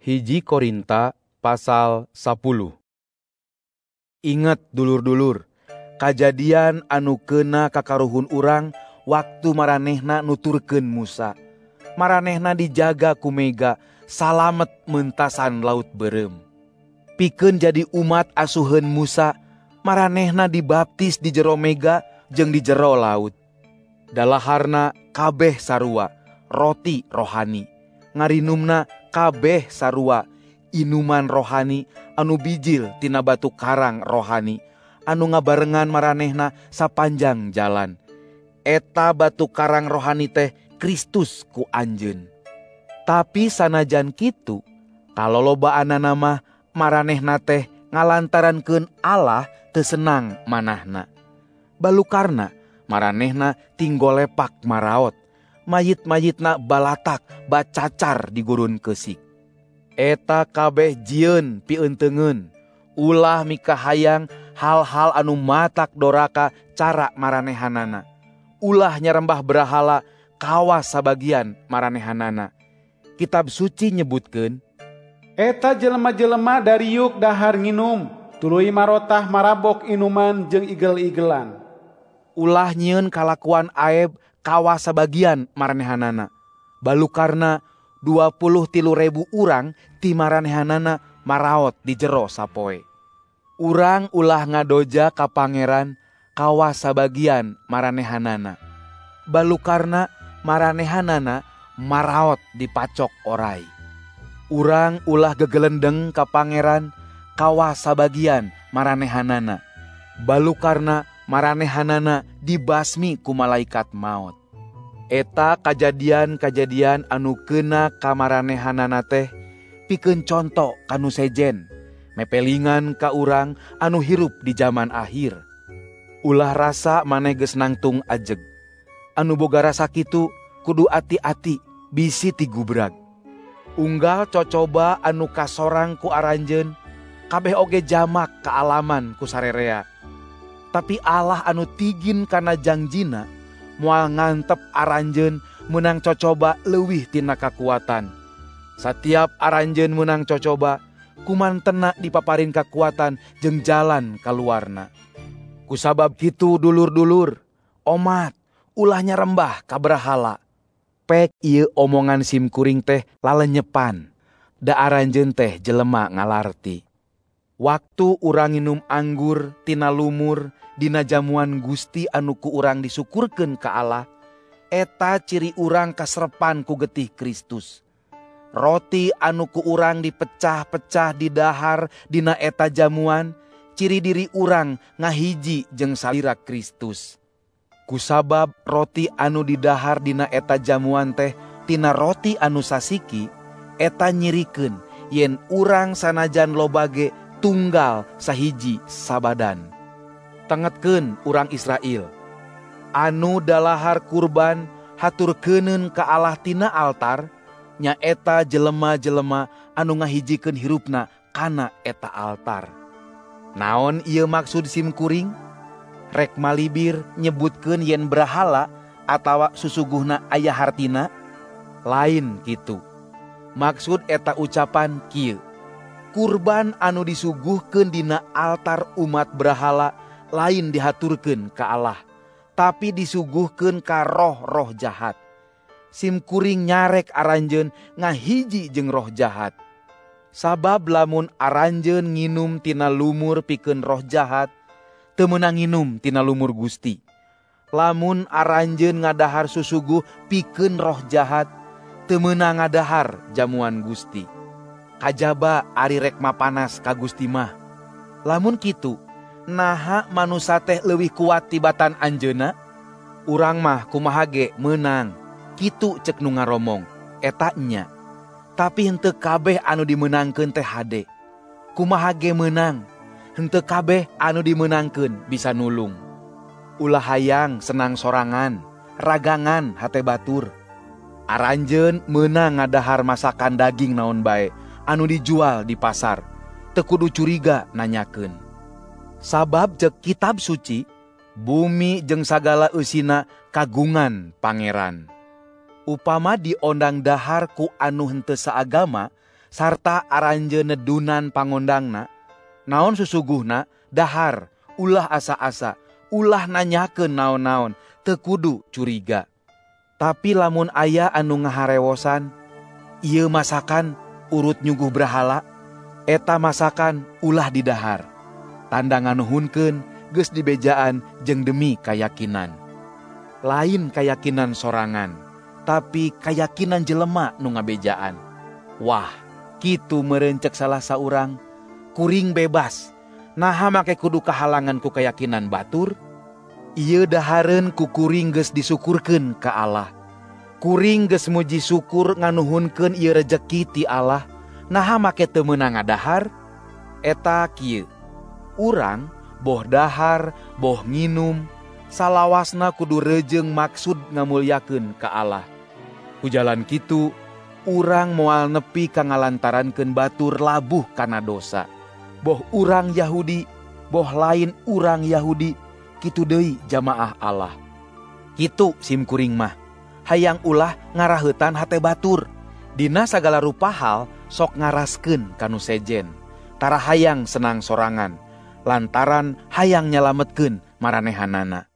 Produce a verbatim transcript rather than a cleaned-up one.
Hiji Korinta pasal sepuluh. Ingat dulur-dulur, kajadian anu keuna kakaruhun urang waktu maranehna nuturkeun Musa. Maranehna dijaga ku mega salamet meuntasan laut beureum. Pikeun jadi umat asuheun Musa, maranehna dibaptis di jero mega jeung di jero laut. Dalaharna kabeh sarua, roti rohani. Ngarinumna kabeh sarua, inuman rohani anu bijil tina batu karang rohani, anu ngabarengan maranehna sapanjang jalan. Eta batu karang rohani teh Kristus ku anjeun. Tapi sanajan kitu, kalolobaanana mah maranehna teh ngalantarankeun Allah teu senang manahna. Balukarna maranehna tinggolepak maraot, mayit-mayitna balatak bacacar di gurun keusik. Eta kabeh jieun pieunteugeun, ulah mikahayang hal-hal anu matak doraka cara maranehanana. Ulah nyarembah berahala kawas sabagian maranehanana. Kitab suci nyebutkeun, eta jelema-jelema dari yuk dahar nginum, tuluy marotah marabok inuman jeung igel-igelan. Ulah nyieun kalakuan aeb kawas sabagian maranehanana. Balukarna dua puluh tilu ribu urang ti maranehanana maraot di jero sapoe. Urang ulah ngadoja ka pangeran kawas sabagian maranehanana. Balukarna maranehanana maraot di pacok orai. Urang ulah gegelendeng ka pangeran kawas sabagian maranehanana. Balukarna maranehanana dibasmi ku malaikat maut. Eta kajadian-kajadian anu keuna ka maranehanana teh pikeun conto kanu sejen, mepelingan ka urang anu hirup di zaman akhir. Ulah rasa maneh geus nangtung ajeg. Anu boga rasa kitu kudu ati-ati bisi ti gubrag. Unggal cocoba anu kasorang ku aranjeun, kabeh oge jamak kaalaman ku sarerea. Tapi Allah anu tigin kana jangjina moal ngantep aranjeun meunang cocoba leuwih tina kakuatan. Satiap aranjeun meunang cocoba kumantena dipaparin kakuatan jeung jalan kaluarna. Kusabab kitu dulur-dulur, omat ulah nyarembah ka berahala. Pek ieu omongan simkuring teh lalenyepan, da aranjeun teh jelema ngalarti. Waktu urang nginum anggur tina lumur dina jamuan Gusti anu ku urang disukurkeun ka Allah, eta ciri urang kasrepan ku getih Kristus. Roti anu ku urang dipecah-pecah di dahar dina eta jamuan, ciri diri urang ngahiji jeung salira Kristus. Kusabab roti anu didahar dina eta jamuan teh tina roti anu sasiki, eta nyirikeun yen urang sanajan loba ge tunggal sahiji sabadan. Tengetkeun urang Israel, anu dalahar kurban haturkeuneun ka Allah tina altar, nyaeta jelema-jelema anu ngahijikeun hirupna kana eta altar. Naon ieu maksud simkuring? Rek malibir nyebutkeun yen berahala atawa susuguhna aya hartina? Lain kitu. Maksud eta ucapan kieu, kurban anu disuguhkeun dina altar umat berahala lain dihaturkeun ka Allah, tapi disuguhkeun ka roh-roh jahat. Simkuring nyarek aranjeun ngahiji jeung roh jahat. Sabab lamun aranjeun nginum tina lumur pikeun roh jahat, teu meunang nginum tina lumur Gusti. Lamun aranjeun ngadahar susuguh pikeun roh jahat, teu meunang ngadahar jamuan Gusti. Kajaba ari rek mapanas ka Gusti mah. Lamun kitu, naha manusa teh leuwih kuat tibatan anjeunna? Urang mah kumaha ge meunang. Kitu ceuk nu ngaromong, eta nya. Tapi henteu kabeh anu dimeunangkeun teh hade. Kumaha ge meunang? Henteu kabeh anu dimeunangkeun bisa nulung. Ulah hayang senang sorangan, ragangan hate batur. Aranjeun meunang ngadahar masakan daging naon bae anu dijual di pasar, teu kudu curiga nanyakeun. Sabab ceuk kitab suci, bumi jeung sagala eusina kagungan pangeran. Upama diondang dahar ku anu henteu saagama, sarta aranje nedunan pangondangna, naon susuguhna dahar, ulah asa-asa, ulah nanyakeun naon-naon, teu kudu curiga. Tapi lamun aya anu ngaharewosan, ieu masakan urut nyuguh brahala, eta masakan ulah didahar. Tanda nganuhunkeun geus dibejaan jeung demi kayakinan. Lain kayakinan sorangan, tapi kayakinan jelema nu ngabejaan. Wah, kitu meureun ceuk salah saurang, kuring bebas. Naha make kudu kahalangan ku kayakinan batur? Ieu dahareun ku kuring geus disukurkeun ka Allah. Kuring geus muji syukur nganuhunkeun ieu rejeki ti Allah. Naha make teu meunang ngadahar? Eta kieu. Urang boh dahar, boh nginum, salawasna kudu rejeung maksud ngamulyakeun ka Allah. Ku jalan kitu, urang moal nepi ka ngalantarankeun batur labuh kana dosa. Boh urang Yahudi, boh lain urang Yahudi, kitu deui jamaah Allah. Kitu sim kuring mah, hayang ulah ngaraheutan hate batur. Dina sagala rupa hal sok ngaraskeun kanu sejen. Tara hayang senang sorangan, lantaran hayang nyalametkeun maranehanana.